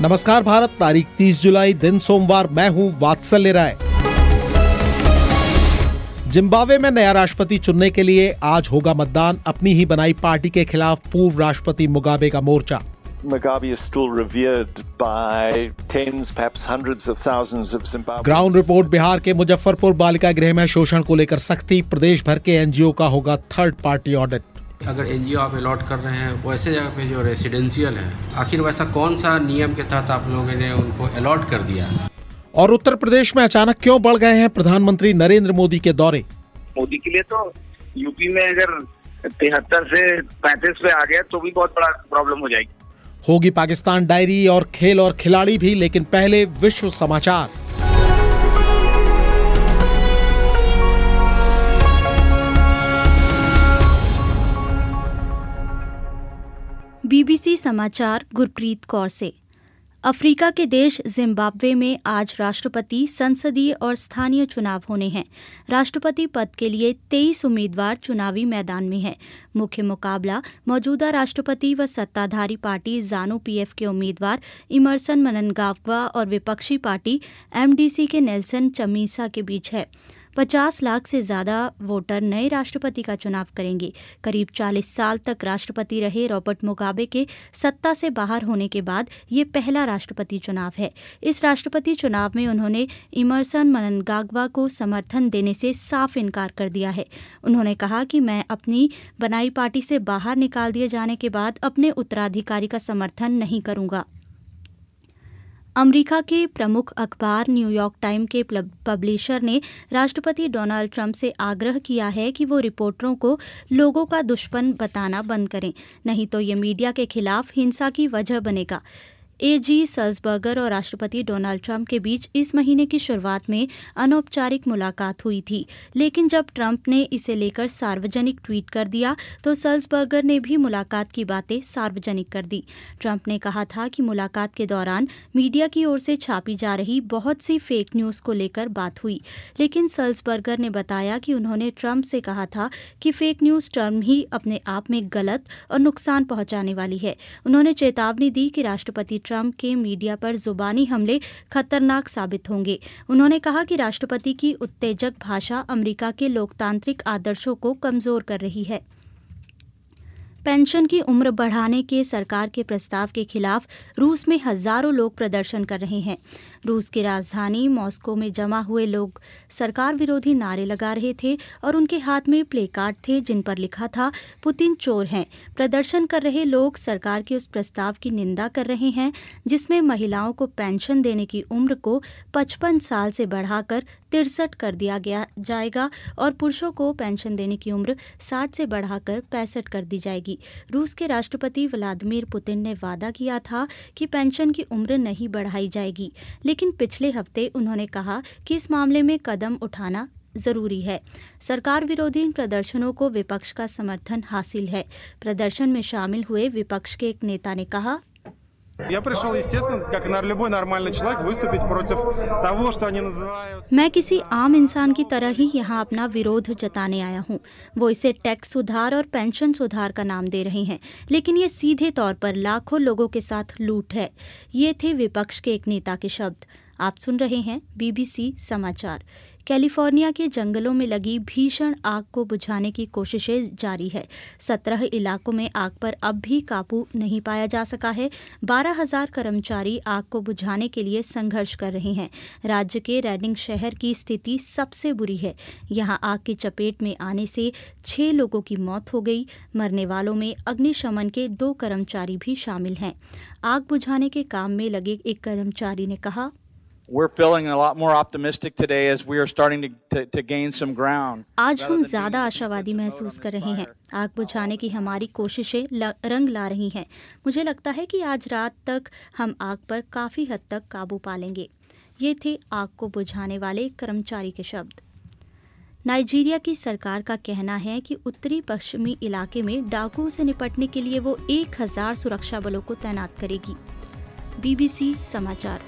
नमस्कार भारत, तारीख 30 जुलाई, दिन सोमवार। मैं हूं वात्सल्य राय। जिम्बाब्वे में नया राष्ट्रपति चुनने के लिए आज होगा मतदान। अपनी ही बनाई पार्टी के खिलाफ पूर्व राष्ट्रपति मुगाबे का मोर्चा। Mugabe is still revered by tens, perhaps hundreds of thousands of Zimbabweans. Ground report. Bihar के मुजफ्फरपुर बालिका गृह में शोषण को लेकर सख्ती। प्रदेश भर के एनजीओ का होगा थर्ड पार्टी ऑडिट। अगर एनजीओ आप अलॉट कर रहे हैं वैसे जगह पे जो रेसिडेंशियल है, आखिर वैसा कौन सा नियम के तहत आप लोगों ने उनको अलॉट कर दिया? और उत्तर प्रदेश में अचानक क्यों बढ़ गए हैं प्रधानमंत्री नरेंद्र मोदी के दौरे? मोदी के लिए तो यूपी में अगर 73 से 35 पे आ गया तो भी बहुत बड़ा प्रॉब्लम हो जाएगी। होगी पाकिस्तान डायरी और खेल और खिलाड़ी भी, लेकिन पहले विश्व समाचार। बीबीसी समाचार गुरप्रीत कौर से। अफ्रीका के देश जिम्बाब्वे में आज राष्ट्रपति, संसदीय और स्थानीय चुनाव होने हैं। राष्ट्रपति पद के लिए 23 उम्मीदवार चुनावी मैदान में हैं। मुख्य मुकाबला मौजूदा राष्ट्रपति व सत्ताधारी पार्टी ज़ानू पीएफ के उम्मीदवार इमरसन मनंगाग्वा और विपक्षी पार्टी एमडीसी के नेल्सन चमीसा के बीच है। 50 लाख से ज्यादा वोटर नए राष्ट्रपति का चुनाव करेंगे। करीब 40 साल तक राष्ट्रपति रहे रॉबर्ट मुगाबे के सत्ता से बाहर होने के बाद ये पहला राष्ट्रपति चुनाव है। इस राष्ट्रपति चुनाव में उन्होंने इमरसन मनंगाग्वा को समर्थन देने से साफ इनकार कर दिया है। उन्होंने कहा कि मैं अपनी बनाई पार्टी से बाहर निकाल दिए जाने के बाद अपने उत्तराधिकारी का समर्थन नहीं करूंगा। अमेरिका के प्रमुख अखबार न्यूयॉर्क टाइम के पब्लिशर ने राष्ट्रपति डोनाल्ड ट्रंप से आग्रह किया है कि वो रिपोर्टरों को लोगों का दुश्मन बताना बंद करें, नहीं तो ये मीडिया के खिलाफ हिंसा की वजह बनेगा। एजी सल्जबर्गर और राष्ट्रपति डोनाल्ड ट्रंप के बीच इस महीने की शुरुआत में अनौपचारिक मुलाकात हुई थी, लेकिन जब ट्रंप ने इसे लेकर सार्वजनिक ट्वीट कर दिया तो सल्जबर्गर ने भी मुलाकात की बातें सार्वजनिक कर दी। ट्रंप ने कहा था कि मुलाकात के दौरान मीडिया की ओर से छापी जा रही बहुत सी फेक न्यूज़ को लेकर बात हुई, लेकिन सल्जबर्गर ने बताया कि उन्होंने ट्रंप से कहा था कि फेक न्यूज़ टर्म ही अपने आप में गलत और नुकसान पहुंचाने वाली है। उन्होंने चेतावनी दी कि राष्ट्रपति ट्रंप के मीडिया पर जुबानी हमले खतरनाक साबित होंगे। उन्होंने कहा कि राष्ट्रपति की उत्तेजक भाषा अमेरिका के लोकतांत्रिक आदर्शों को कमजोर कर रही है। पेंशन की उम्र बढ़ाने के सरकार के प्रस्ताव के खिलाफ रूस में हजारों लोग प्रदर्शन कर रहे हैं। रूस की राजधानी मॉस्को में जमा हुए लोग सरकार विरोधी नारे लगा रहे थे और उनके हाथ में प्ले कार्ड थे जिन पर लिखा था पुतिन चोर हैं। प्रदर्शन कर रहे लोग सरकार के उस प्रस्ताव की निंदा कर रहे हैं जिसमें महिलाओं को पेंशन देने की उम्र को 55 साल से बढ़ाकर 63 कर दिया जाएगा और पुरुषों को पेंशन देने की उम्र 60 से बढ़ाकर 65 कर दी जाएगी। रूस के राष्ट्रपति व्लादिमीर पुतिन ने वादा किया था कि पेंशन की उम्र नहीं बढ़ाई जाएगी, लेकिन पिछले हफ्ते उन्होंने कहा कि इस मामले में कदम उठाना जरूरी है। सरकार विरोधी प्रदर्शनों को विपक्ष का समर्थन हासिल है। प्रदर्शन में शामिल हुए विपक्ष के एक नेता ने कहा, मैं किसी आम इंसान की तरह ही यहाँ अपना विरोध जताने आया हूँ। वो इसे टैक्स सुधार और पेंशन सुधार का नाम दे रहे हैं, लेकिन ये सीधे तौर पर लाखों लोगों के साथ लूट है। ये थे विपक्ष के एक नेता के शब्द। आप सुन रहे हैं बीबीसी समाचार। कैलिफोर्निया के जंगलों में लगी भीषण आग को बुझाने की कोशिशें जारी है। 17 इलाकों में आग पर अब भी काबू नहीं पाया जा सका है। 12,000 कर्मचारी आग को बुझाने के लिए संघर्ष कर रहे हैं। राज्य के रेडिंग शहर की स्थिति सबसे बुरी है। यहां आग की चपेट में आने से 6 लोगों की मौत हो गई। मरने वालों में अग्निशमन के 2 कर्मचारी भी शामिल हैं। आग बुझाने के काम में लगे एक कर्मचारी ने कहा, We're feeling a lot more optimistic today as we are starting to gain some ground. आज हम ज्यादा आशावादी महसूस कर रहे हैं। आग बुझाने की हमारी कोशिशें रंग ला रही हैं। मुझे लगता है कि आज रात तक हम आग पर काफी हद तक काबू पा लेंगे। ये थे आग को बुझाने वाले कर्मचारी के शब्द। नाइजीरिया की सरकार का कहना है कि उत्तरी पश्चिमी इलाके में डाकुओं से निपटने के लिए वो 1000 सुरक्षा बलों को तैनात करेगी। बीबीसी समाचार।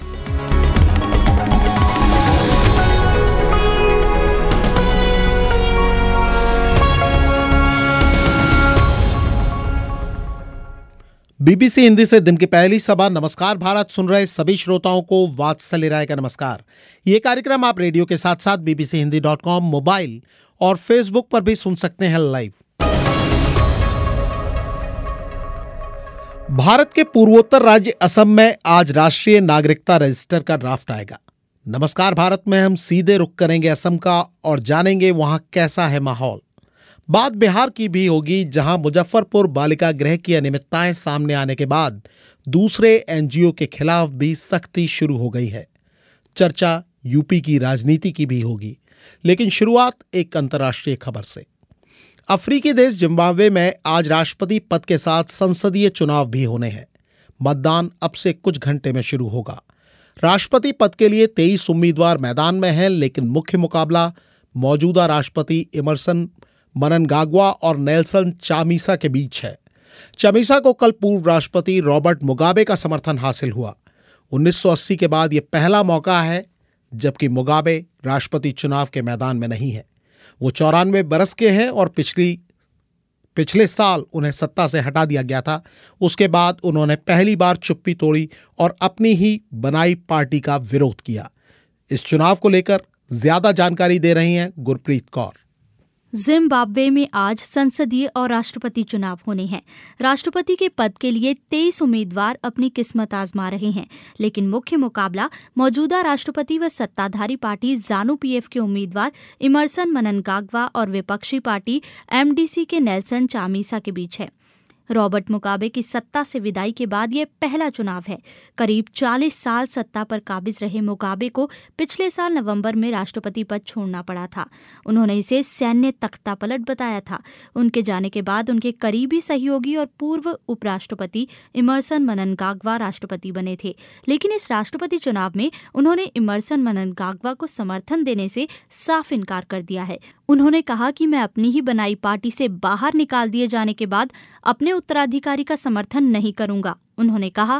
बीबीसी हिंदी से दिन की पहली सभा नमस्कार भारत सुन रहे सभी श्रोताओं को वात्सल्य राय का नमस्कार। ये कार्यक्रम आप रेडियो के साथ साथ bbchindi.com मोबाइल और फेसबुक पर भी सुन सकते हैं लाइव। भारत के पूर्वोत्तर राज्य असम में आज राष्ट्रीय नागरिकता रजिस्टर का ड्राफ्ट आएगा। नमस्कार भारत में हम सीधे रुख करेंगे असम का और जानेंगे वहां कैसा है माहौल। बात बिहार की भी होगी, जहां मुजफ्फरपुर बालिका गृह की अनियमितताएं सामने आने के बाद दूसरे एनजीओ के खिलाफ भी सख्ती शुरू हो गई है। चर्चा यूपी की राजनीति की भी होगी, लेकिन शुरुआत एक अंतर्राष्ट्रीय खबर से। अफ्रीकी देश जिम्बाब्वे में आज राष्ट्रपति पद के साथ संसदीय चुनाव भी होने हैं। मतदान अब से कुछ घंटे में शुरू होगा। राष्ट्रपति पद के लिए 23 उम्मीदवार मैदान में हैं, लेकिन मुख्य मुकाबला मौजूदा राष्ट्रपति इमरसन मननगाग्वा और नेल्सन चामीसा के बीच है। चामीसा को कल पूर्व राष्ट्रपति रॉबर्ट मुगाबे का समर्थन हासिल हुआ। 1980 के बाद यह पहला मौका है जबकि मुगाबे राष्ट्रपति चुनाव के मैदान में नहीं है। वो 94 बरस के हैं और पिछले साल उन्हें सत्ता से हटा दिया गया था। उसके बाद उन्होंने पहली बार चुप्पी तोड़ी और अपनी ही बनाई पार्टी का विरोध किया। इस चुनाव को लेकर ज्यादा जानकारी दे रही हैं गुरप्रीत कौर। जिम्बाब्वे में आज संसदीय और राष्ट्रपति चुनाव होने हैं। राष्ट्रपति के पद के लिए 23 उम्मीदवार अपनी किस्मत आजमा रहे हैं, लेकिन मुख्य मुकाबला मौजूदा राष्ट्रपति व सत्ताधारी पार्टी ज़ानु-पीएफ के उम्मीदवार इमरसन मननगाग्वा और विपक्षी पार्टी एमडीसी के नेल्सन चामीसा के बीच है। रॉबर्ट मुगाबे की सत्ता से विदाई के बाद यह पहला चुनाव है। करीब 40 साल सत्ता पर काबिज रहे मुगाबे को पिछले साल नवंबर में राष्ट्रपति पद छोड़ना पड़ा था। उन्होंने इसे सैन्य तख्तापलट बताया था। उनके जाने के बाद उनके करीबी सहयोगी और पूर्व उपराष्ट्रपति इमरसन मननगाग्वा राष्ट्रपति बने थे, लेकिन इस राष्ट्रपति चुनाव में उन्होंने इमरसन मननगाग्वा को समर्थन देने से साफ इनकार कर दिया है। उन्होंने कहा कि मैं अपनी ही बनाई पार्टी से बाहर निकाल दिए जाने के बाद अपने उत्तराधिकारी का समर्थन नहीं करूंगा। उन्होंने कहा,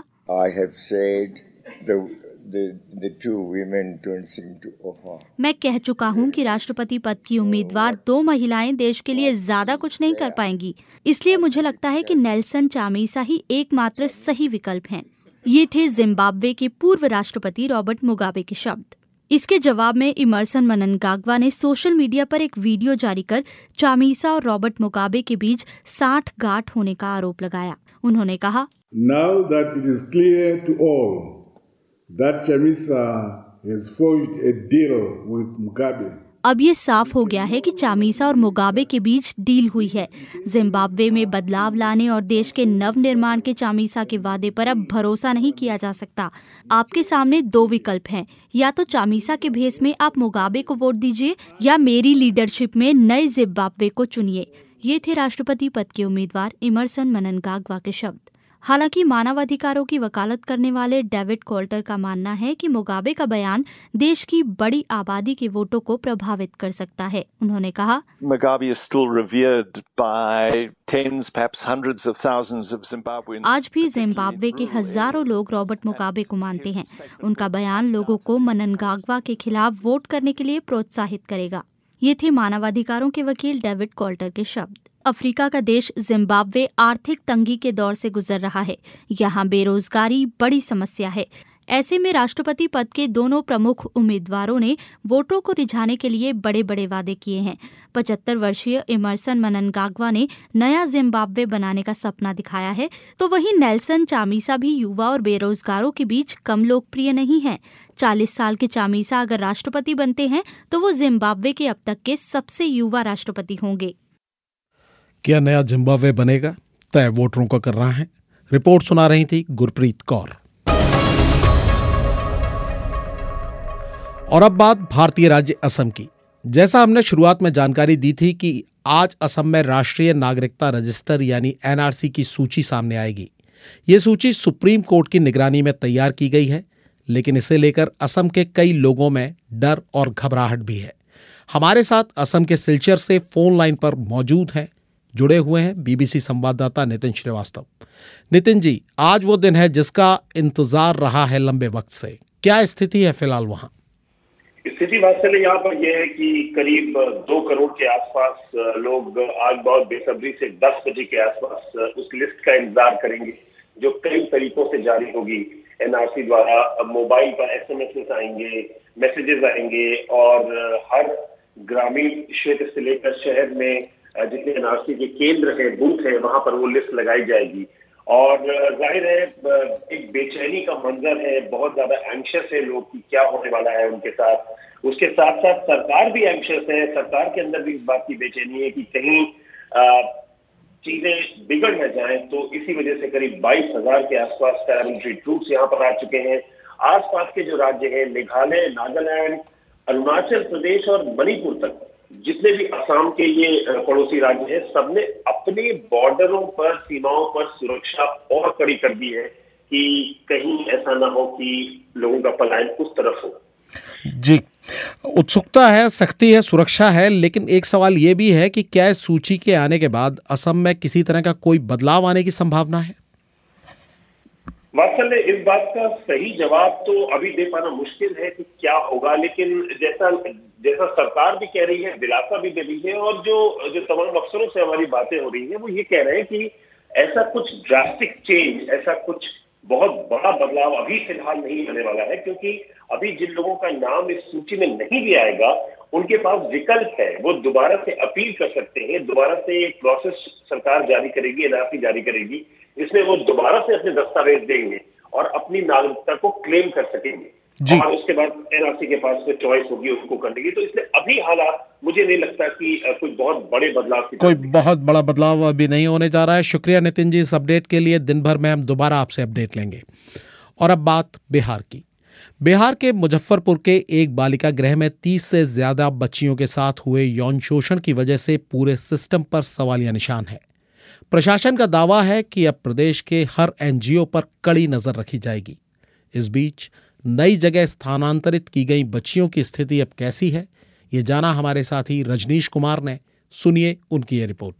मैं कह चुका हूं कि राष्ट्रपति पद की उम्मीदवार 2 महिलाएं देश के लिए ज्यादा कुछ नहीं कर पाएंगी, इसलिए मुझे लगता है कि नेल्सन चामीसा ही एकमात्र सही विकल्प हैं। ये थे जिम्बाब्वे के पूर्व राष्ट्रपति रॉबर्ट मुगाबे के शब्द। इसके जवाब में इमरसन मननगाग्वा ने सोशल मीडिया पर एक वीडियो जारी कर चामीसा और रॉबर्ट मुगाबे के बीच 60 गांठ होने का आरोप लगाया। उन्होंने कहा, Now that it is clear to all that Chamisa has forged a deal with Mugabe. अब ये साफ हो गया है कि चामीसा और मुगाबे के बीच डील हुई है। जिम्बाब्वे में बदलाव लाने और देश के नवनिर्माण के चामीसा के वादे पर अब भरोसा नहीं किया जा सकता। आपके सामने 2 विकल्प हैं, या तो चामीसा के भेस में आप मुगाबे को वोट दीजिए या मेरी लीडरशिप में नए जिम्बाब्वे को चुनिए। ये थे राष्ट्रपति पद के उम्मीदवार इमरसन मननगाग्वा के शब्द। हालांकि मानवाधिकारों की वकालत करने वाले डेविड कोल्टर का मानना है कि मुगाबे का बयान देश की बड़ी आबादी के वोटों को प्रभावित कर सकता है। उन्होंने कहा, Mugabe is still revered by tens, perhaps hundreds of thousands of Zimbabweans. आज भी जिम्बाब्वे के हजारों लोग रॉबर्ट मुगाबे को मानते हैं। उनका बयान लोगों को मननगाग्वा के खिलाफ वोट करने के लिए प्रोत्साहित करेगा। ये थे मानवाधिकारों के वकील डेविड कोल्टर के शब्द। अफ्रीका का देश जिम्बाब्वे आर्थिक तंगी के दौर से गुजर रहा है। यहाँ बेरोजगारी बड़ी समस्या है। ऐसे में राष्ट्रपति पद के दोनों प्रमुख उम्मीदवारों ने वोटरों को रिझाने के लिए बड़े बड़े वादे किए हैं। 75 वर्षीय इमरसन मननगाग्वा ने नया जिम्बाब्वे बनाने का सपना दिखाया है, तो वहीं नेल्सन चामीसा भी युवा और बेरोजगारों के बीच कम लोकप्रिय नहीं है। 40 साल के चामीसा अगर राष्ट्रपति बनते हैं तो वो जिम्बाब्वे के अब तक के सबसे युवा राष्ट्रपति होंगे। क्या नया जिम्बाब्वे बनेगा, तय वोटरों का कर रहा है। रिपोर्ट सुना रही थी गुरप्रीत कौर। और अब बात भारतीय राज्य असम की। जैसा हमने शुरुआत में जानकारी दी थी कि आज असम में राष्ट्रीय नागरिकता रजिस्टर यानी एनआरसी की सूची सामने आएगी। ये सूची सुप्रीम कोर्ट की निगरानी में तैयार की गई है, लेकिन इसे लेकर असम के कई लोगों में डर और घबराहट भी है। हमारे साथ असम के सिलचर से फोन लाइन पर मौजूद हैं, जुड़े हुए हैं बीबीसी संवाददाता नितिन श्रीवास्तव। नितिन जी, आज वो दिन है जिसका इंतजार रहा है लंबे वक्त से। क्या स्थिति है फिलहाल वहाँ? स्थिति वास्तव यहाँ पर यह है कि करीब 2 करोड़ के आसपास लोग आज बहुत बेसब्री से 10 बजे के आसपास उस लिस्ट का इंतजार करेंगे जो कई तरीकों से जारी होगी एनआरसी द्वारा। मोबाइल पर एसएमएस आएंगे, मैसेजेस आएंगे और हर ग्रामीण क्षेत्र से लेकर शहर में जितने एनआरसी के केंद्र है, बूथ है, वहां पर वो लिस्ट लगाई जाएगी। और जाहिर है एक बेचैनी का मंजर है, बहुत ज्यादा एंशियस है लोग कि क्या होने वाला है उनके साथ। उसके साथ साथ सरकार भी एंशियस है, सरकार के अंदर भी इस बात की बेचैनी है कि कहीं चीजें बिगड़ न जाएं। तो इसी वजह से करीब 22,000 के आसपास पैरामिलिट्री ट्रूप्स यहाँ पर आ चुके हैं। आसपास के जो राज्य हैं, मेघालय, नागालैंड, अरुणाचल प्रदेश और मणिपुर तक, जितने भी असम के ये पड़ोसी राज्य हैं, सबने अपने बॉर्डरों पर, सीमाओं पर सुरक्षा और कड़ी कर दी है कि कहीं ऐसा ना हो कि लोगों का पलायन उस तरफ हो। जी, उत्सुकता है, सख्ती है, सुरक्षा है, लेकिन एक सवाल ये भी है कि क्या इस सूची के आने के बाद असम में किसी तरह का कोई बदलाव आने की संभावना है? वास्तव में इस बात का सही जवाब तो अभी दे पाना मुश्किल है कि क्या होगा, लेकिन जैसा सरकार भी कह रही है, दिलासा भी दे रही है और जो तमाम अफसरों से हमारी बातें हो रही है, वो ये कह रहे हैं कि ऐसा कुछ ड्रास्टिक चेंज, ऐसा कुछ बहुत बड़ा बदलाव अभी फिलहाल नहीं होने वाला है, क्योंकि अभी जिन लोगों का नाम इस सूची में नहीं भी आएगा उनके पास विकल्प है, वो दोबारा से अपील कर सकते हैं। दोबारा से एक प्रोसेस सरकार जारी करेगी, एनआरसी जारी करेगी, जिसमें वो दोबारा से अपने दस्तावेज देंगे और अपनी नागरिकता को क्लेम कर सकेंगे जी। और उसके बाद एनआरसी के पास में चॉइस होगी उसको करने की। तो इसलिए अभी हालात मुझे नहीं लगता कि कोई बहुत बड़े बदलाव कोई बहुत बड़ा बदलाव अभी नहीं होने जा रहा है। शुक्रिया नितिन जी इस अपडेट के लिए। दिन भर में हम दोबारा आपसे अपडेट लेंगे। और अब बात बिहार की। बिहार के मुजफ्फरपुर के एक बालिका गृह में 30 से ज्यादा बच्चियों के साथ हुए यौन शोषण की वजह से पूरे सिस्टम पर सवालिया निशान है। प्रशासन का दावा है कि अब प्रदेश के हर एनजीओ पर कड़ी नजर रखी जाएगी। इस बीच नई जगह स्थानांतरित की गई बच्चियों की स्थिति अब कैसी है, ये जाना हमारे साथी रजनीश कुमार ने। सुनिए उनकी ये रिपोर्ट।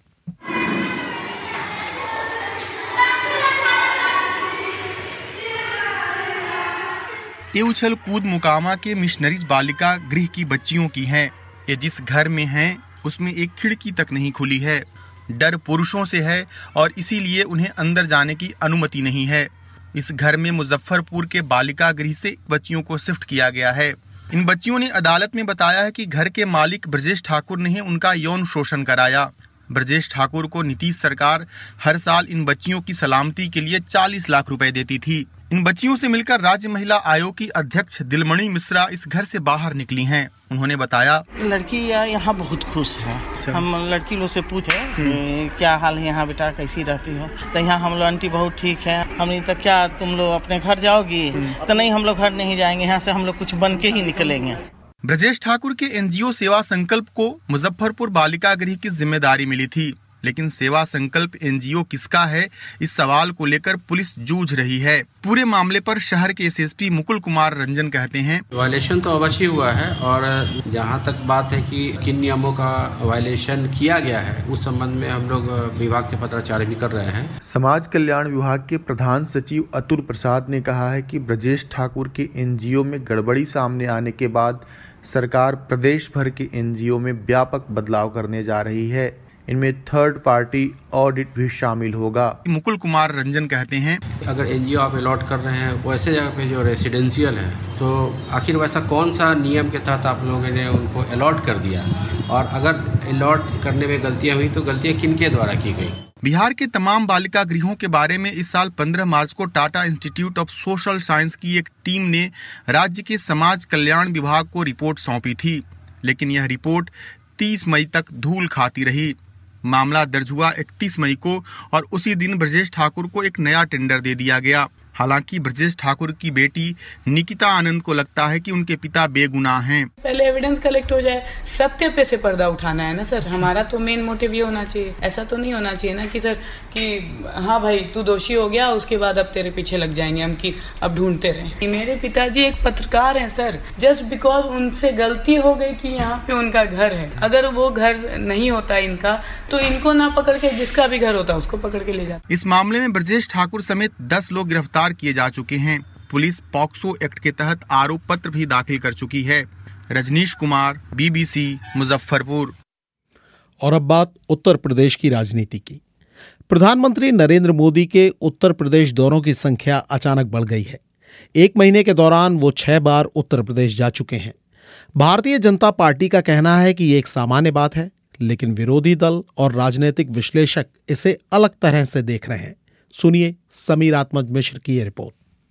ये उछल कूद मुकामा के मिशनरीज बालिका गृह की बच्चियों की है। ये जिस घर में हैं उसमें एक खिड़की तक नहीं खुली है। डर पुरुषों से है और इसीलिए उन्हें अंदर जाने की अनुमति नहीं है। इस घर में मुजफ्फरपुर के बालिका गृह से बच्चियों को शिफ्ट किया गया है। इन बच्चियों ने अदालत में बताया है कि घर के मालिक ब्रजेश ठाकुर ने उनका यौन शोषण कराया। ब्रजेश ठाकुर को नीतीश सरकार हर साल इन बच्चियों की सलामती के लिए 40 लाख रुपए देती थी। इन बच्चियों से मिलकर राज्य महिला आयोग की अध्यक्ष दिलमणि मिश्रा इस घर से बाहर निकली हैं। उन्होंने बताया, लड़की यहाँ बहुत खुश है। हम लड़की लोग से पूछे क्या हाल है यहाँ बेटा, कैसी रहती हो, तो यहाँ हम लोग आंटी बहुत ठीक है। हमने तो क्या तुम लोग अपने घर जाओगी, तो नहीं हम लोग घर नहीं जाएंगे, यहाँ से हम लोग कुछ बन के ही निकलेंगे। ब्रजेश ठाकुर के एनजीओ सेवा संकल्प को मुजफ्फरपुर बालिका गृह की जिम्मेदारी मिली थी, लेकिन सेवा संकल्प एनजीओ किसका है, इस सवाल को लेकर पुलिस जूझ रही है। पूरे मामले पर शहर के एसएसपी मुकुल कुमार रंजन कहते हैं, वायलेशन तो अवश्य हुआ है और जहां तक बात है कि किन नियमों का वायलेशन किया गया है, उस संबंध में हम लोग विभाग से पत्राचार भी कर रहे हैं। समाज कल्याण विभाग के प्रधान सचिव अतुल प्रसाद ने कहा है कि ब्रजेश ठाकुर के एनजीओ में गड़बड़ी सामने आने के बाद सरकार प्रदेश भर के एनजीओ में व्यापक बदलाव करने जा रही है। इनमें थर्ड पार्टी ऑडिट भी शामिल होगा। मुकुल कुमार रंजन कहते हैं, अगर एनजीओ आप अलॉट कर रहे हैं वैसे जगह पे जो रेसिडेंशियल है, तो आखिर वैसा कौन सा नियम के तहत आप लोगों ने उनको अलॉट कर दिया, और अगर अलॉट करने में गलतियां हुई तो गलतियां किनके द्वारा की गई। बिहार के तमाम बालिका गृहों के बारे में इस साल 15 मार्च को Tata institute of social science की एक टीम ने राज्य के समाज कल्याण विभाग को रिपोर्ट सौंपी थी, लेकिन यह रिपोर्ट 30 मई तक धूल खाती रही। मामला दर्ज हुआ 31 मई को और उसी दिन ब्रजेश ठाकुर को एक नया टेंडर दे दिया गया। हालांकि ब्रजेश ठाकुर की बेटी निकिता आनंद को लगता है कि उनके पिता बेगुनाह हैं। पहले एविडेंस कलेक्ट हो जाए, सत्य पे से पर्दा उठाना है ना सर। हमारा तो मेन मोटिव ये होना चाहिए। ऐसा तो नहीं होना चाहिए ना कि सर कि हाँ भाई तू दोषी हो गया, उसके बाद अब तेरे पीछे लग जाएंगे हम कि अब ढूंढते रहे। मेरे पिताजी एक पत्रकार हैं सर, जस्ट बिकॉज उनसे गलती हो गई कि यहाँ पे उनका घर है। अगर वो घर नहीं होता इनका तो इनको ना पकड़ के जिसका भी घर होता उसको पकड़ के ले जाता। इस मामले में ब्रजेश ठाकुर समेत 10 लोग गिरफ्तार किए जा चुके हैं। पुलिस पॉक्सो एक्ट के तहत आरोप पत्र भी दाखिल कर चुकी है। रजनीश कुमार, बीबीसी, मुजफ्फरपुर। और अब बात उत्तर प्रदेश की राजनीति की। प्रधानमंत्री नरेंद्र मोदी के उत्तर प्रदेश दौरों की संख्या अचानक बढ़ गई है। 1 महीने के दौरान वो 6 बार उत्तर प्रदेश जा चुके हैं। भारतीय जनता पार्टी का कहना है कि ये एक सामान्य बात है, लेकिन विरोधी दल और राजनीतिक विश्लेषक इसे अलग तरह से देख रहे हैं। सुनिए समीर आत्मज मिश्र की ये रिपोर्ट।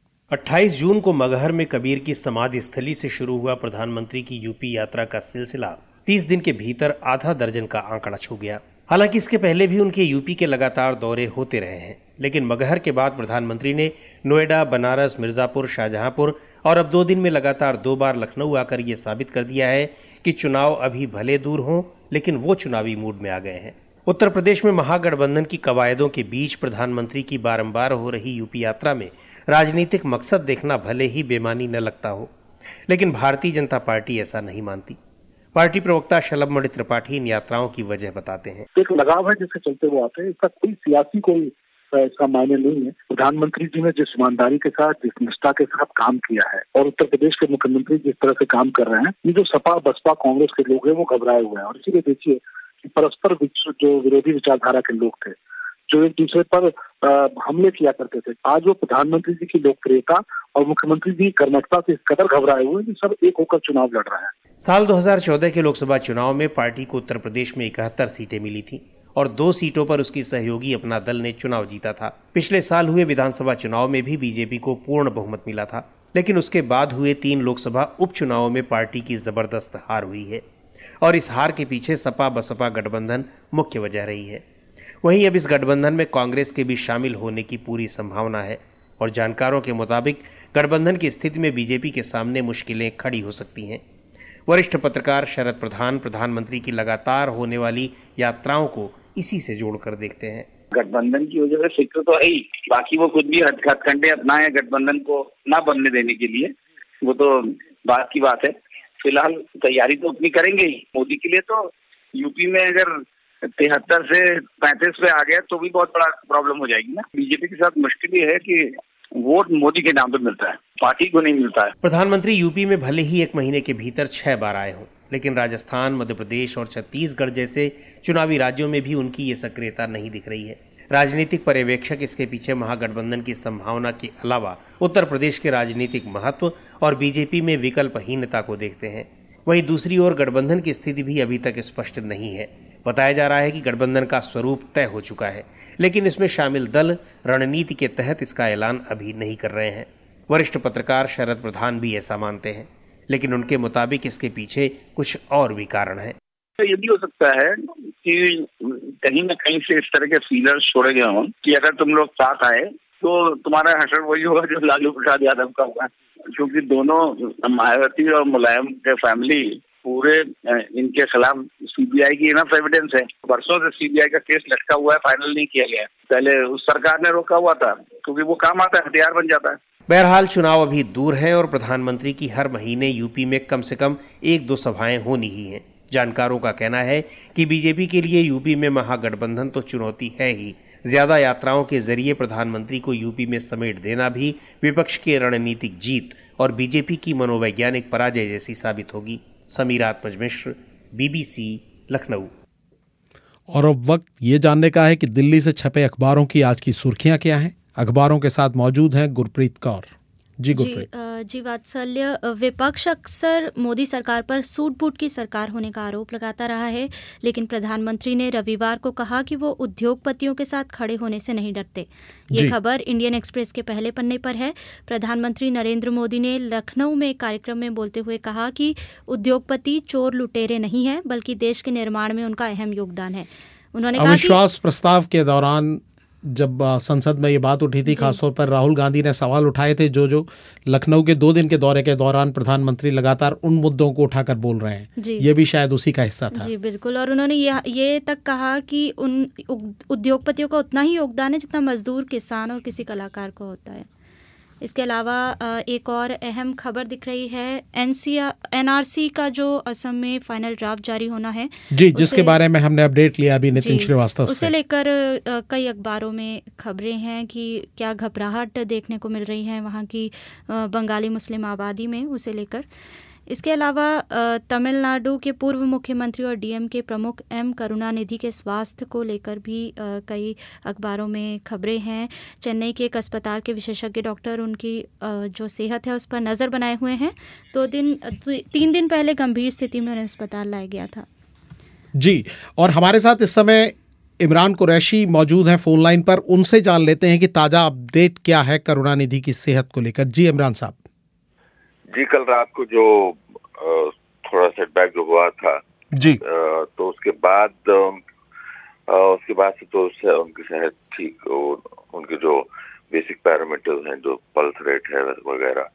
28 जून को मगहर में कबीर की समाधि स्थली से शुरू हुआ प्रधानमंत्री की यूपी यात्रा का सिलसिला 30 दिन के भीतर आधा दर्जन का आंकड़ा छू गया। हालांकि इसके पहले भी उनके यूपी के लगातार दौरे होते रहे हैं, लेकिन मगहर के बाद प्रधानमंत्री ने नोएडा, बनारस, मिर्जापुर, शाहजहांपुर और अब 2 दिन में लगातार 2 बार लखनऊ आकर ये साबित कर दिया है कि चुनाव अभी भले दूर हों, लेकिन वो चुनावी मूड में आ गए हैं। उत्तर प्रदेश में महागठबंधन की कवायदों के बीच प्रधानमंत्री की बारंबार हो रही यूपी यात्रा में राजनीतिक मकसद देखना भले ही बेमानी न लगता हो, लेकिन भारतीय जनता पार्टी ऐसा नहीं मानती। पार्टी प्रवक्ता शलभ मणि त्रिपाठी इन यात्राओं की वजह बताते हैं। एक लगाव है जिसके चलते वो आते हैं, इसका कोई सियासी कोई इसका मायने नहीं है। प्रधानमंत्री जी ने जिस ईमानदारी के साथ, जिस निष्ठा के साथ काम किया है और उत्तर प्रदेश के मुख्यमंत्री जिस तरह से काम कर रहे हैं, ये जो सपा बसपा कांग्रेस के लोग हैं वो घबराए हुए हैं। और इसीलिए देखिए कि परस्पर जो विरोधी विचारधारा के लोग थे, जो एक दूसरे पर हमले किया करते थे, आज वो प्रधानमंत्री जी की लोकप्रियता और मुख्यमंत्री जी की कर्मठता से इस कदर घबराए हुए हैं कि सब एक होकर चुनाव लड़ रहे हैं। साल 2014 के लोकसभा चुनाव में पार्टी को उत्तर प्रदेश में 71 सीटें मिली थी और 2 सीटों पर उसकी सहयोगी अपना दल ने चुनाव जीता था। पिछले साल हुए विधानसभा चुनाव में भी बीजेपी को पूर्ण बहुमत मिला था, लेकिन उसके बाद हुए 3 लोकसभा उपचुनावों में पार्टी की जबरदस्त हार हुई है और इस हार के पीछे सपा बसपा गठबंधन मुख्य वजह रही है। वहीं अब इस गठबंधन में कांग्रेस के भी शामिल होने की पूरी संभावना है और जानकारों के मुताबिक गठबंधन की स्थिति में बीजेपी के सामने मुश्किलें खड़ी हो सकती हैं। वरिष्ठ पत्रकार शरद प्रधान प्रधानमंत्री की लगातार होने वाली यात्राओं को इसी से जोड़कर देखते हैं। गठबंधन की वजह से फिक्र तो है ही, बाकी वो खुद भी हथकंडे अपनाए गठबंधन को ना बनने देने के लिए, वो तो बात की बात है। फिलहाल तैयारी तो अपनी करेंगे ही। मोदी के लिए तो यूपी में अगर 73 से 35 पे आ गया तो भी बहुत बड़ा प्रॉब्लम हो जाएगी ना। बीजेपी के साथ मुश्किल ये है कि वोट मोदी के नाम पे मिलता है, पार्टी को नहीं मिलता है। प्रधानमंत्री यूपी में भले ही 1 महीने के भीतर 6 बार आए हों, लेकिन राजस्थान, मध्य प्रदेश और छत्तीसगढ़ जैसे चुनावी राज्यों में भी उनकी ये सक्रियता नहीं दिख रही है। राजनीतिक पर्यवेक्षक इसके पीछे महागठबंधन की संभावना के अलावा उत्तर प्रदेश के राजनीतिक महत्व और बीजेपी में विकल्पहीनता को देखते हैं। वहीं दूसरी ओर गठबंधन की स्थिति भी अभी तक स्पष्ट नहीं है। बताया जा रहा है कि गठबंधन का स्वरूप तय हो चुका है, लेकिन इसमें शामिल दल रणनीति के तहत इसका ऐलान अभी नहीं कर रहे हैं। वरिष्ठ पत्रकार शरद प्रधान भी ऐसा मानते हैं, लेकिन उनके मुताबिक इसके पीछे कुछ और भी कारण है। ये भी हो सकता है कि कहीं न कहीं से इस तरह के फीलर्स छोड़े गए हों कि अगर तुम लोग साथ आए तो तुम्हारा हशर वही होगा जो लालू प्रसाद यादव का हुआ, क्योंकि दोनों मायावती और मुलायम के फैमिली पूरे इनके खिलाफ सीबीआई की इनफ एविडेंस है। वर्षों से सीबीआई का केस लटका हुआ है, फाइनल नहीं किया गया। पहले उस सरकार ने रोका हुआ था क्योंकि वो काम आता है, हथियार बन जाता है। बहरहाल चुनाव अभी दूर है और प्रधानमंत्री की हर महीने यूपी में कम से कम 1-2 सभाएं होनी ही हैं। जानकारों का कहना है कि बीजेपी के लिए यूपी में महागठबंधन तो चुनौती है ही, ज्यादा यात्राओं के जरिए प्रधानमंत्री को यूपी में समेट देना भी विपक्ष की रणनीतिक जीत और बीजेपी की मनोवैज्ञानिक पराजय जैसी साबित होगी। समीर आत्मज मिश्र, BBC, लखनऊ। और अब वक्त ये जानने का है कि दिल्ली से छपे अखबारों की आज की सुर्खियां क्या हैं। अखबारों के साथ मौजूद हैं गुरप्रीत कौर। जी वात्सल्य, विपक्ष अक्सर मोदी सरकार पर सूट बूट की सरकार होने का आरोप लगाता रहा है, लेकिन प्रधानमंत्री ने रविवार को कहा कि वो उद्योगपतियों के साथ खड़े होने से नहीं डरते। ये खबर इंडियन एक्सप्रेस के पहले पन्ने पर है। प्रधानमंत्री नरेंद्र मोदी ने लखनऊ में एक कार्यक्रम में बोलते हुए कहा कि उद्योगपति चोर लुटेरे नहीं है, बल्कि देश के निर्माण में उनका अहम योगदान है। उन्होंने कहा अविश्वास प्रस्ताव के दौरान जब संसद में ये बात उठी थी, खासतौर पर राहुल गांधी ने सवाल उठाए थे, जो लखनऊ के 2 दिन के दौरे के दौरान प्रधानमंत्री लगातार उन मुद्दों को उठाकर बोल रहे हैं। ये भी शायद उसी का हिस्सा था। जी बिल्कुल। और उन्होंने ये तक कहा कि उन उद्योगपतियों का उतना ही योगदान है जितना मजदूर, किसान और किसी कलाकार को होता है। इसके अलावा एक और अहम खबर दिख रही है NRC का जो असम में फाइनल ड्राफ्ट जारी होना है, जिसके बारे में हमने अपडेट लिया अभी नितिन श्रीवास्तव से। उसे लेकर कई अखबारों में खबरें हैं कि क्या घबराहट देखने को मिल रही है वहाँ की बंगाली मुस्लिम आबादी में, उसे लेकर। इसके अलावा तमिलनाडु के पूर्व मुख्यमंत्री और डीएम के प्रमुख एम करुणानिधि के स्वास्थ्य को लेकर भी कई अखबारों में खबरें हैं। चेन्नई के एक अस्पताल के विशेषज्ञ डॉक्टर उनकी जो सेहत है उस पर नज़र बनाए हुए हैं। 3 दिन पहले गंभीर स्थिति में उन्हें अस्पताल लाया गया था। जी, और हमारे साथ इस समय इमरान कुरैशी मौजूद हैं फोन लाइन पर। उनसे जान लेते हैं कि ताज़ा अपडेट क्या है करुणानिधि की सेहत को लेकर। जी इमरान साहब। जी, कल रात को जो थोड़ा सेटबैक जो हुआ था जी, तो उसके बाद से तो उनकी सेहत ठीक, और उनके जो बेसिक पैरामीटर्स हैं, जो पल्स रेट है वगैरह,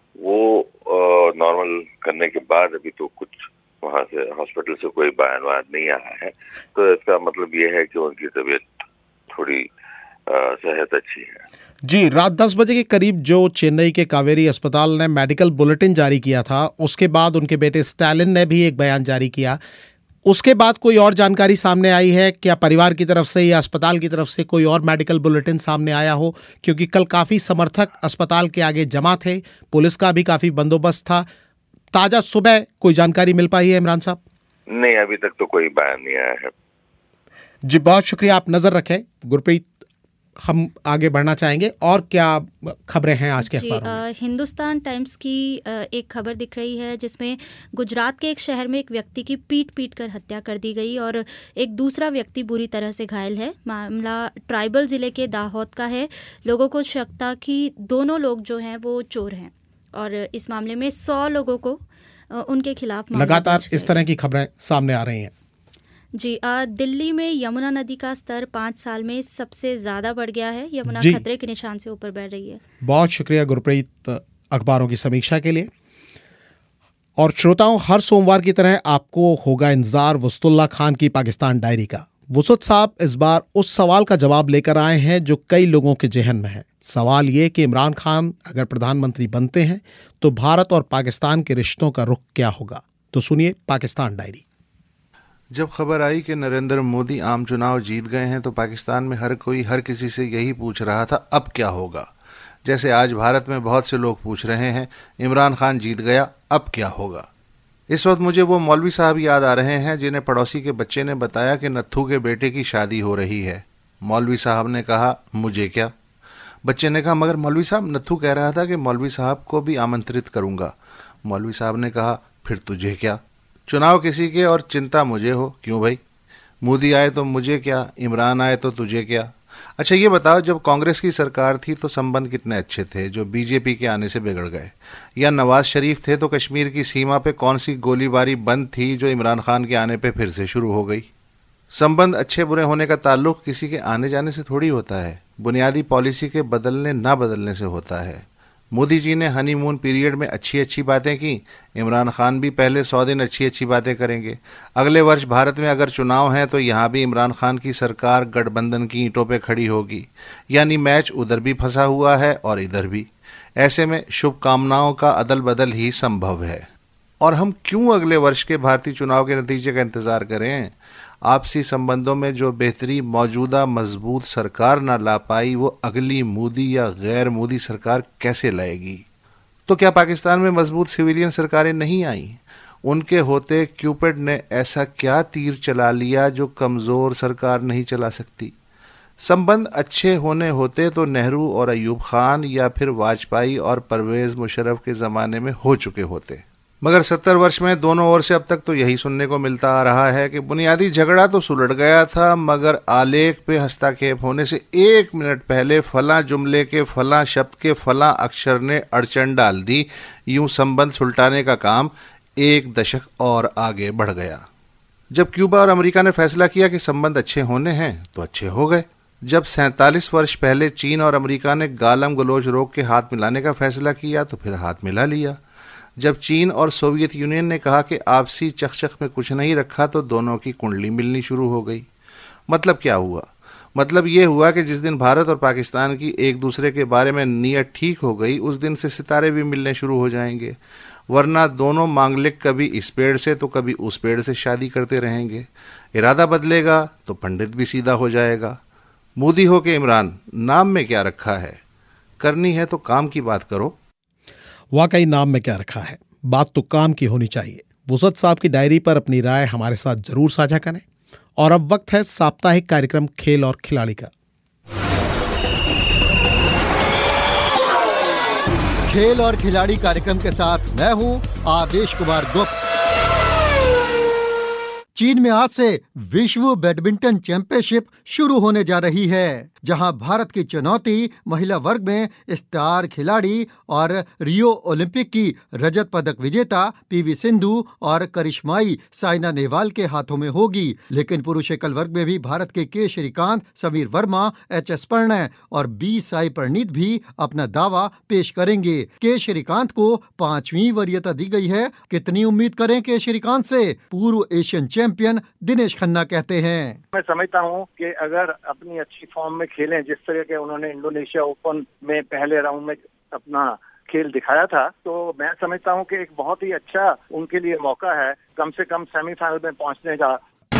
वो नॉर्मल करने के बाद अभी तो कुछ वहाँ से हॉस्पिटल से कोई बयान नहीं आया है। तो इसका मतलब ये है कि उनकी तबीयत थोड़ी सेहत अच्छी है। जी, रात 10 बजे के करीब जो चेन्नई के कावेरी अस्पताल ने मेडिकल बुलेटिन जारी किया था, उसके बाद उनके बेटे स्टालिन ने भी एक बयान जारी किया। उसके बाद कोई और जानकारी सामने आई है क्या परिवार की तरफ से या अस्पताल की तरफ से कोई और मेडिकल बुलेटिन सामने आया हो? क्योंकि कल काफ़ी समर्थक अस्पताल के आगे जमा थे, पुलिस का भी काफ़ी बंदोबस्त था। ताज़ा सुबह कोई जानकारी मिल पाई है इमरान साहब? नहीं, अभी तक तो कोई बयान नहीं आया है। जी, बहुत शुक्रिया, आप नज़र रखें। गुरप्रीत, हम आगे बढ़ना चाहेंगे। और क्या खबरें हैं आज के अखबारों में? हिंदुस्तान टाइम्स की एक खबर दिख रही है जिसमें गुजरात के एक शहर में एक व्यक्ति की पीट कर हत्या कर दी गई और एक दूसरा व्यक्ति बुरी तरह से घायल है। मामला ट्राइबल ज़िले के दाहोद का है। लोगों को शक था कि दोनों लोग जो हैं वो चोर हैं और इस मामले में 100 लोगों को उनके खिलाफ लगातार इस तरह की खबरें सामने आ रही हैं। जी, दिल्ली में यमुना नदी का स्तर 5 साल में सबसे ज़्यादा बढ़ गया है। यमुना खतरे के निशान से ऊपर बढ़ रही है। बहुत शुक्रिया गुरप्रीत अखबारों की समीक्षा के लिए। और श्रोताओं, हर सोमवार की तरह आपको होगा इंतजार वस्तुल्लाह खान की पाकिस्तान डायरी का। वसुत साहब इस बार उस सवाल का जवाब लेकर आए हैं जो कई लोगों के जहन में है। सवाल ये कि इमरान खान अगर प्रधानमंत्री बनते हैं तो भारत और पाकिस्तान के रिश्तों का रुख क्या होगा? तो सुनिए पाकिस्तान डायरी। जब खबर आई कि नरेंद्र मोदी आम चुनाव जीत गए हैं तो पाकिस्तान में हर कोई हर किसी से यही पूछ रहा था अब क्या होगा। जैसे आज भारत में बहुत से लोग पूछ रहे हैं इमरान खान जीत गया अब क्या होगा। इस वक्त मुझे वो मौलवी साहब याद आ रहे हैं जिन्हें पड़ोसी के बच्चे ने बताया कि नत्थू के बेटे की शादी हो रही है। मौलवी साहब ने कहा मुझे क्या? बच्चे ने कहा मगर मौलवी साहब नत्थू कह रहा था कि मौलवी साहब को भी आमंत्रित करूंगा। मौलवी साहब ने कहा फिर तुझे क्या? चुनाव किसी के और चिंता मुझे हो क्यों भाई? मोदी आए तो मुझे क्या, इमरान आए तो तुझे क्या? अच्छा ये बताओ, जब कांग्रेस की सरकार थी तो संबंध कितने अच्छे थे जो बीजेपी के आने से बिगड़ गए? या नवाज शरीफ थे तो कश्मीर की सीमा पे कौन सी गोलीबारी बंद थी जो इमरान खान के आने पे फिर से शुरू हो गई? संबंध अच्छे बुरे होने का ताल्लुक किसी के आने जाने से थोड़ी होता है, बुनियादी पॉलिसी के बदलने ना बदलने से होता है। मोदी जी ने हनीमून पीरियड में अच्छी अच्छी बातें की, इमरान खान भी पहले 100 दिन अच्छी अच्छी बातें करेंगे। अगले वर्ष भारत में अगर चुनाव हैं तो यहाँ भी इमरान खान की सरकार गठबंधन की ईंटों पे खड़ी होगी, यानी मैच उधर भी फंसा हुआ है और इधर भी। ऐसे में शुभकामनाओं का अदल बदल ही संभव है। और हम क्यों अगले वर्ष के भारतीय चुनाव के नतीजे का इंतज़ार करें? आपसी संबंधों में जो बेहतरी मौजूदा मजबूत सरकार ना ला पाई वो अगली मोदी या गैर मोदी सरकार कैसे लाएगी? तो क्या पाकिस्तान में मजबूत सिविलियन सरकारें नहीं आईं? उनके होते क्यूपिड ने ऐसा क्या तीर चला लिया जो कमज़ोर सरकार नहीं चला सकती? संबंध अच्छे होने होते तो नेहरू और अयूब खान या फिर वाजपेयी और परवेज़ मुशर्रफ के ज़माने में हो चुके होते। मगर 70 वर्ष में दोनों ओर से अब तक तो यही सुनने को मिलता आ रहा है कि बुनियादी झगड़ा तो सुलझ गया था मगर आलेख पे हस्तक्षेप होने से 1 मिनट पहले फलां जुमले के फलां शब्द के फलां अक्षर ने अड़चन डाल दी। यूं संबंध सुलटाने का काम 1 दशक और आगे बढ़ गया। जब क्यूबा और अमेरिका ने फैसला किया कि संबंध अच्छे होने हैं तो अच्छे हो गए। जब 47 वर्ष पहले चीन और अमेरिका ने गालम गलोच रोक के हाथ मिलाने का फैसला किया तो फिर हाथ मिला लिया। जब चीन और सोवियत यूनियन ने कहा कि आपसी चकचक में कुछ नहीं रखा तो दोनों की कुंडली मिलनी शुरू हो गई। मतलब क्या हुआ? मतलब ये हुआ कि जिस दिन भारत और पाकिस्तान की एक दूसरे के बारे में नीयत ठीक हो गई उस दिन से सितारे भी मिलने शुरू हो जाएंगे, वरना दोनों मांगलिक कभी इस पेड़ से तो कभी उस पेड़ से शादी करते रहेंगे। इरादा बदलेगा तो पंडित भी सीधा हो जाएगा। मोदी हो के इमरान, नाम में क्या रखा है? करनी है तो काम की बात करो। वाकई नाम में क्या रखा है? बात तो काम की होनी चाहिए। वुसत साहब की डायरी पर अपनी राय हमारे साथ जरूर साझा करें। और अब वक्त है साप्ताहिक कार्यक्रम खेल और खिलाड़ी का। खेल और खिलाड़ी कार्यक्रम के साथ मैं हूं आदेश कुमार गुप्त। चीन में आज से विश्व बैडमिंटन चैंपियनशिप शुरू होने जा रही है, जहां भारत की चुनौती महिला वर्ग में स्टार खिलाड़ी और रियो ओलंपिक की रजत पदक विजेता पीवी सिंधु और करिश्माई साइना नेहवाल के हाथों में होगी। लेकिन पुरुष एकल वर्ग में भी भारत के श्रीकांत, समीर वर्मा, एच.एस. प्रणय और बी साई प्रणीत भी अपना दावा पेश करेंगे। के श्रीकांत को 5वीं वरीयता दी गई है। कितनी उम्मीद करें के श्रीकांत से? पूर्व एशियन चैंपियन दिनेश खन्ना कहते हैं, मैं समझता हूं कि अगर अपनी अच्छी फॉर्म में खेलें, जिस तरह के उन्होंने इंडोनेशिया ओपन में पहले राउंड में अपना खेल दिखाया था, तो मैं समझता हूं कि एक बहुत ही अच्छा उनके लिए मौका है कम से कम सेमीफाइनल में पहुंचने का।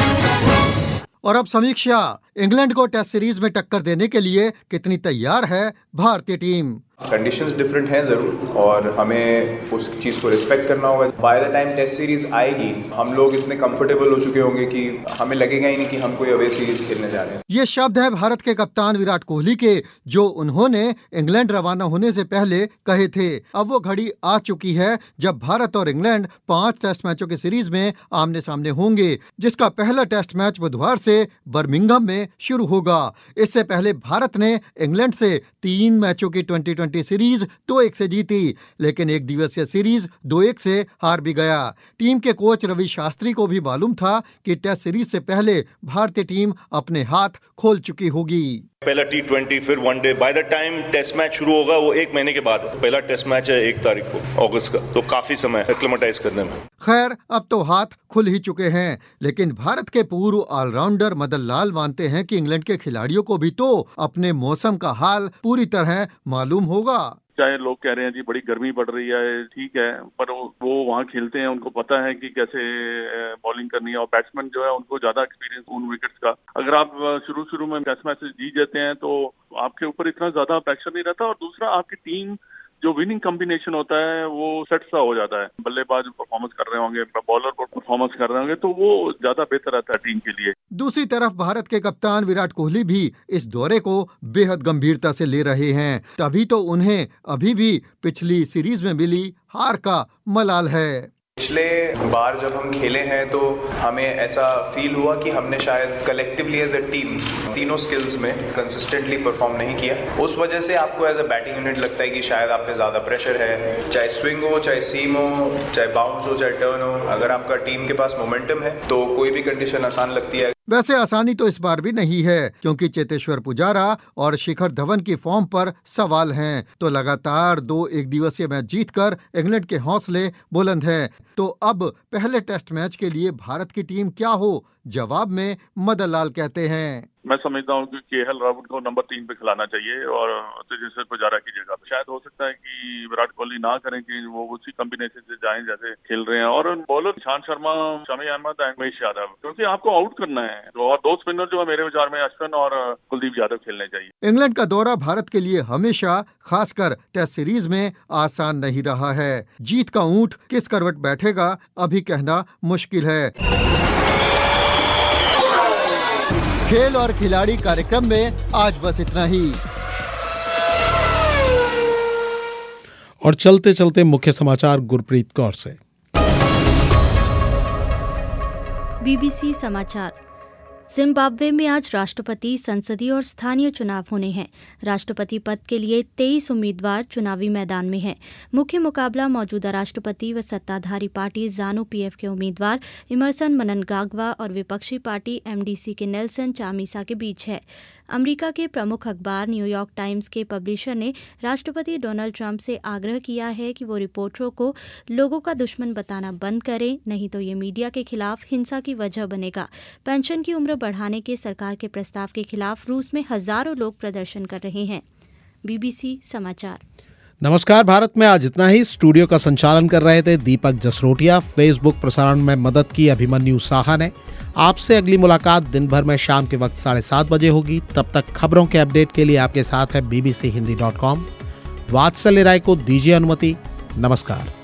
और अब समीक्षा। इंग्लैंड को टेस्ट सीरीज में टक्कर देने के लिए कितनी तैयार है भारतीय टीम? कंडीशंस डिफरेंट हैं जरूर, और हमें उस चीज़ को रिस्पेक्ट करना होगा। By the time test series आएगी, हम लोग इतने कंफर्टेबल हो चुके होंगे कि हमें लगेगा ही नहीं कि हम कोई अवे सीरीज खेलने जा रहे हैं। ये शब्द है भारत के कप्तान विराट कोहली के, जो उन्होंने इंग्लैंड रवाना होने से पहले कहे थे। अब वो घड़ी आ चुकी है जब भारत और इंग्लैंड 5 टेस्ट मैचों की सीरीज में आमने सामने होंगे, जिसका पहला टेस्ट मैच बुधवार से बर्मिंघम में शुरू होगा। इससे पहले भारत ने इंग्लैंड से 3 मैचों की 2020 सीरीज 2-1 से जीती, लेकिन एक दिवसीय सीरीज 2-1 से हार भी गया। टीम के कोच रवि शास्त्री को भी मालूम था कि टेस्ट सीरीज से पहले भारतीय टीम अपने हाथ खोल चुकी होगी। पहला T20 फिर one day, by the time test match शुरू होगा वो 1 महीने के बाद। पहला टेस्ट मैच है 1 तारीख को अगस्त का, तो काफी समय एक्लेमेटाइज करने में। खैर, अब तो हाथ खुल ही चुके हैं, लेकिन भारत के पूर्व ऑलराउंडर मदन लाल मानते हैं कि इंग्लैंड के खिलाड़ियों को भी तो अपने मौसम का हाल पूरी तरह मालूम होगा। चाहे लोग कह रहे हैं जी बड़ी गर्मी पड़ रही है, ठीक है, पर वो वहाँ खेलते हैं, उनको पता है कि कैसे बॉलिंग करनी है, और बैट्समैन जो है उनको ज्यादा एक्सपीरियंस उन विकेट्स का। अगर आप शुरू में टेस्ट मैचेस जीत जाते हैं तो आपके ऊपर इतना ज्यादा प्रेशर नहीं रहता, और दूसरा आपकी टीम जो विनिंग कॉम्बिनेशन होता है वो सेट सा हो जाता है। बल्लेबाज परफॉर्मेंस कर रहे होंगे, बॉलर परफॉर्मेंस कर रहे होंगे, तो वो ज्यादा बेहतर रहता है टीम के लिए। दूसरी तरफ भारत के कप्तान विराट कोहली भी इस दौरे को बेहद गंभीरता से ले रहे हैं, तभी तो उन्हें अभी भी पिछली सीरीज में मिली हार का मलाल है। पिछले बार जब हम खेले हैं तो हमें ऐसा फील हुआ कि हमने शायद कलेक्टिवली एज अ टीम तीनों स्किल्स में कंसिस्टेंटली परफॉर्म नहीं किया। उस वजह से आपको एज अ बैटिंग यूनिट लगता है कि शायद आप पे ज़्यादा प्रेशर है, चाहे स्विंग हो, चाहे सीम हो, चाहे बाउंस हो, चाहे टर्न हो। अगर आपका टीम के पास मोमेंटम है तो कोई भी कंडीशन आसान लगती है। वैसे आसानी तो इस बार भी नहीं है, क्योंकि चेतेश्वर पुजारा और शिखर धवन की फॉर्म पर सवाल हैं। तो लगातार 2 एक दिवसीय मैच जीतकर इंग्लैंड के हौसले बुलंद हैं। तो अब पहले टेस्ट मैच के लिए भारत की टीम क्या हो? जवाब में मदन लाल कहते हैं, मैं समझता हूँ कि केएल राहुल को नंबर 3 पे खिलाना चाहिए और चेतेश्वर पुजारा की जगह। शायद हो सकता है कि विराट कोहली ना करें कि वो उसी कॉम्बिनेशन से जाएं जैसे खेल रहे हैं, और बॉलर ईशांत शर्मा, शमी अहमद, उमेश यादव, क्योंकि आपको आउट करना है। और 2 स्पिनर जो है मेरे विचार में अश्विन और कुलदीप यादव खेलने चाहिए। इंग्लैंड का दौरा भारत के लिए हमेशा, खासकर टेस्ट सीरीज में, आसान नहीं रहा है। जीत का ऊंट किस करवट बैठेगा अभी कहना मुश्किल है। खेल और खिलाड़ी कार्यक्रम में आज बस इतना ही। और चलते चलते मुख्य समाचार गुरप्रीत कौर से। बीबीसी समाचार। जिम्बाब्वे में आज राष्ट्रपति, संसदीय और स्थानीय चुनाव होने हैं। राष्ट्रपति पद के लिए 23 उम्मीदवार चुनावी मैदान में हैं। मुख्य मुकाबला मौजूदा राष्ट्रपति व सत्ताधारी पार्टी ज़ानु-पीएफ के उम्मीदवार इमरसन मननगाग्वा और विपक्षी पार्टी एमडीसी के नेल्सन चामिसा के बीच है। अमेरिका के प्रमुख अखबार न्यूयॉर्क टाइम्स के पब्लिशर ने राष्ट्रपति डोनाल्ड ट्रंप से आग्रह किया है कि वो रिपोर्टरों को लोगों का दुश्मन बताना बंद करें, नहीं तो ये मीडिया के खिलाफ हिंसा की वजह बनेगा। पेंशन की उम्र बढ़ाने के सरकार के प्रस्ताव के खिलाफ रूस में हजारों लोग प्रदर्शन कर रहे हैं। बीबीसी समाचार। नमस्कार भारत में आज इतना ही। स्टूडियो का संचालन कर रहे थे दीपक जसरोटिया, फेसबुक प्रसारण में मदद की अभिमन्यु साहा ने। आपसे अगली मुलाकात दिन भर में शाम के वक्त 7:30 बजे होगी। तब तक खबरों के अपडेट के लिए आपके साथ है bbchindi.com। वात्सल्य राय को दीजिए अनुमति। नमस्कार।